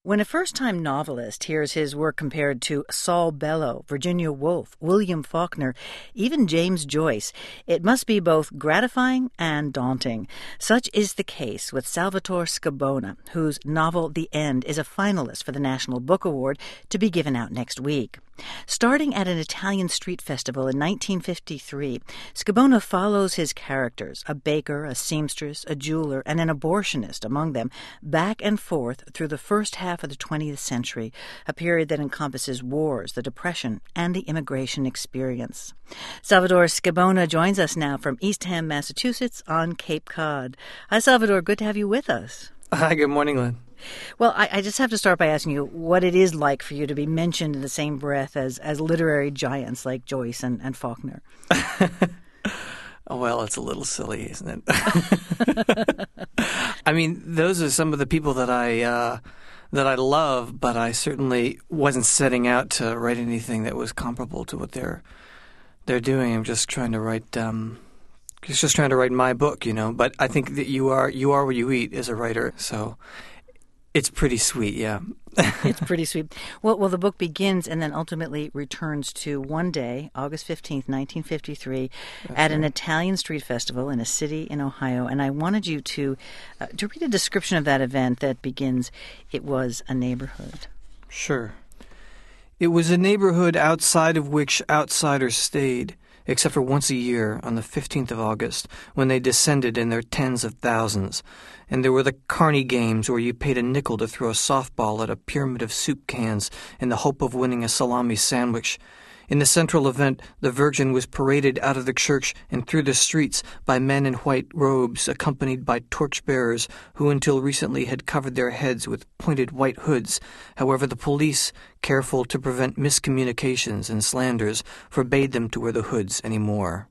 When a first-time novelist hears his work compared to Saul Bellow, Virginia Woolf, William Faulkner, even James Joyce, it must be both gratifying and daunting. Such is the case with Salvatore Scibona, whose novel The End is a finalist for the National Book Award to be given out next week. Starting at an Italian street festival in 1953, Scibona follows his characters, a baker, a seamstress, a jeweler, and an abortionist among them, back and forth through the first half of the 20th century, a period that encompasses wars, the Depression, and the immigration experience. Salvatore Scibona joins us now from Eastham, Massachusetts, on Cape Cod. Hi, Salvatore. Good to have you with us. Hi, good morning, Lynn. Well, I just have to start by asking you what it is like for you to be mentioned in the same breath as literary giants like Joyce and Faulkner. Well, it's a little silly, isn't it? I mean, those are some of the people that I love, but I certainly wasn't setting out to write anything that was comparable to what they're doing. I'm just trying to write. Just trying to write my book, you know. But I think that you are what you eat as a writer, so. It's pretty sweet, yeah. It's pretty sweet. Well, the book begins and then ultimately returns to one day, August 15th, 1953, at an Italian street festival in a city in Ohio. And I wanted you to read a description of that event that begins, "It was a neighborhood." Sure. It was a neighborhood outside of which outsiders stayed, except for once a year on the 15th of August, when they descended in their tens of thousands. And there were the Carney games where you paid a nickel to throw a softball at a pyramid of soup cans in the hope of winning a salami sandwich. In the central event, the Virgin was paraded out of the church and through the streets by men in white robes, accompanied by torchbearers who until recently had covered their heads with pointed white hoods. However, the police, careful to prevent miscommunications and slanders, forbade them to wear the hoods anymore.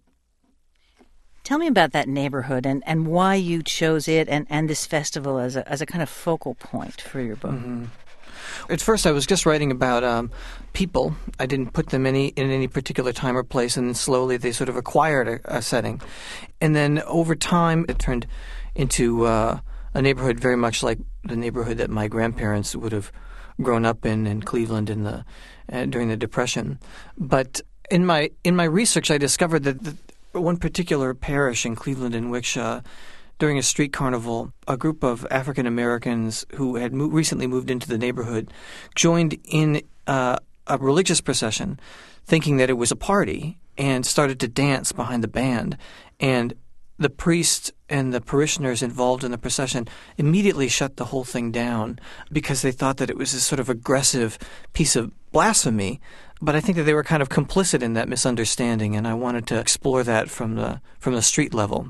Tell me about that neighborhood and why you chose it and this festival as a kind of focal point for your book. Mm-hmm. At first, I was just writing about people. I didn't put them in any particular time or place, and then slowly they sort of acquired a setting. And then over time, it turned into a neighborhood very much like the neighborhood that my grandparents would have grown up in Cleveland during the Depression. But in my research, I discovered that one particular parish in Cleveland in which during a street carnival, a group of African Americans who had recently moved into the neighborhood joined in a religious procession, thinking that it was a party, and started to dance behind the band. And the priest and the parishioners involved in the procession immediately shut the whole thing down because they thought that it was this sort of aggressive piece of blasphemy. But I think that they were kind of complicit in that misunderstanding, and I wanted to explore that from the street level.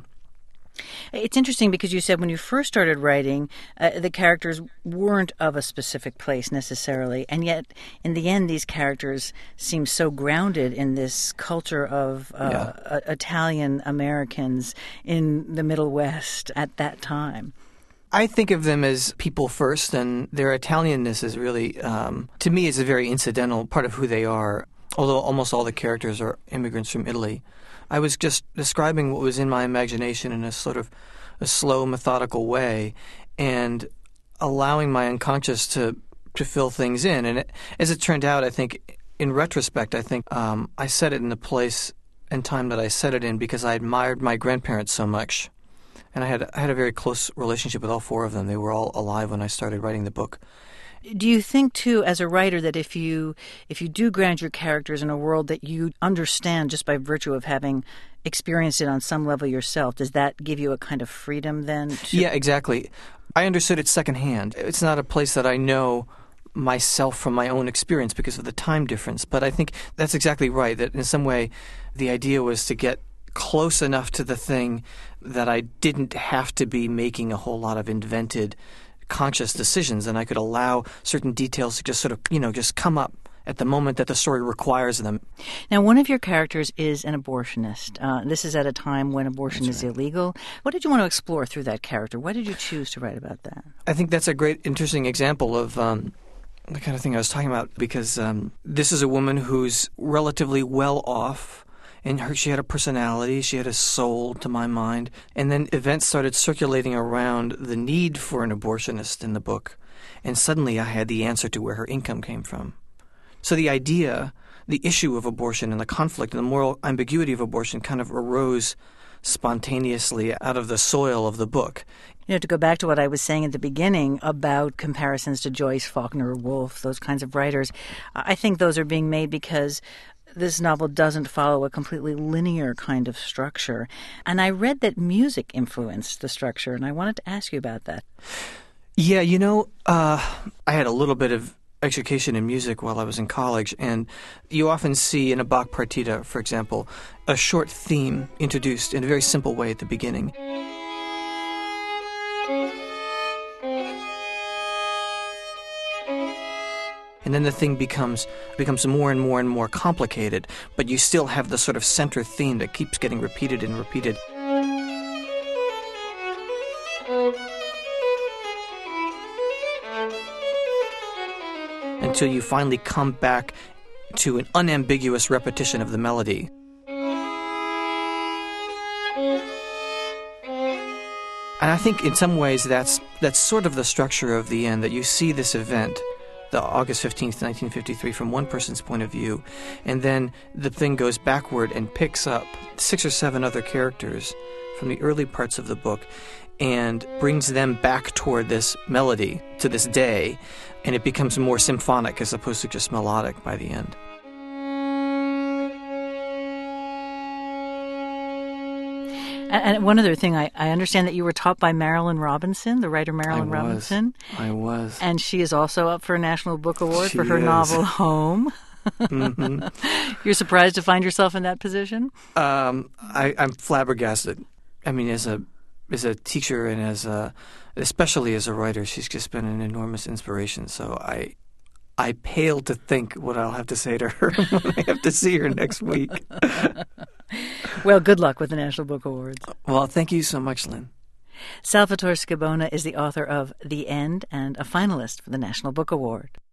It's interesting because you said when you first started writing, the characters weren't of a specific place necessarily, and yet in the end these characters seem so grounded in this culture of Italian Americans in the Middle West at that time. I think of them as people first, and their Italianness is really, to me, is a very incidental part of who they are, although almost all the characters are immigrants from Italy. I was just describing what was in my imagination in a sort of a slow, methodical way, and allowing my unconscious to fill things in. And as it turned out, I think, in retrospect, I set it in the place and time that I set it in because I admired my grandparents so much. And I had a very close relationship with all four of them. They were all alive when I started writing the book. Do you think, too, as a writer, that if you do ground your characters in a world that you understand just by virtue of having experienced it on some level yourself, does that give you a kind of freedom then? Yeah, exactly. I understood it secondhand. It's not a place that I know myself from my own experience because of the time difference. But I think that's exactly right, that in some way the idea was to get close enough to the thing that I didn't have to be making a whole lot of invented conscious decisions, and I could allow certain details to just sort of, just come up at the moment that the story requires them. Now, one of your characters is an abortionist. This is at a time when abortion is illegal. What did you want to explore through that character? Why did you choose to write about that? I think that's a great, interesting example of the kind of thing I was talking about, because this is a woman who's relatively well off, and she had a personality, she had a soul, to my mind. And then events started circulating around the need for an abortionist in the book. and suddenly I had the answer to where her income came from. So the issue of abortion and the conflict and the moral ambiguity of abortion kind of arose spontaneously out of the soil of the book. To go back to what I was saying at the beginning about comparisons to Joyce, Faulkner, Woolf, those kinds of writers, I think those are being made because this novel doesn't follow a completely linear kind of structure. And I read that music influenced the structure, and I wanted to ask you about that. Yeah, I had a little bit of education in music while I was in college, and you often see in a Bach partita, for example, a short theme introduced in a very simple way at the beginning. And then the thing becomes more and more and more complicated, but you still have the sort of center theme that keeps getting repeated and repeated. Until you finally come back to an unambiguous repetition of the melody. And I think in some ways that's sort of the structure of the end, that you see this event, the August 15th, 1953, from one person's point of view, and then the thing goes backward and picks up 6 or 7 other characters from the early parts of the book and brings them back toward this melody to this day, and it becomes more symphonic as opposed to just melodic by the end. And one other thing, I understand that you were taught by Marilynne Robinson, the writer Marilynne Robinson. I was. And she is also up for a National Book Award for her is. novel Home. Mm-hmm. You're surprised to find yourself in that position? I'm flabbergasted. I mean, as a teacher and especially as a writer, she's just been an enormous inspiration. So I pale to think what I'll have to say to her when I have to see her next week. Well, good luck with the National Book Awards. Well, thank you so much, Lynn. Salvatore Scibona is the author of The End and a finalist for the National Book Award.